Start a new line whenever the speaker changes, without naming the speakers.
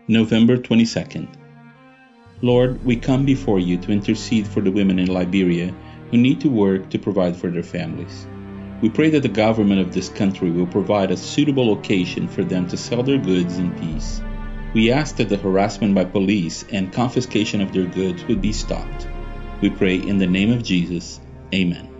November 22nd. Lord, we come before you to intercede for the women in Liberia who need to work to provide for their families. We pray that the government of this country will provide a suitable location for them to sell their goods in peace. We ask that the harassment by police and confiscation of their goods would be stopped. We pray in the name of Jesus. Amen.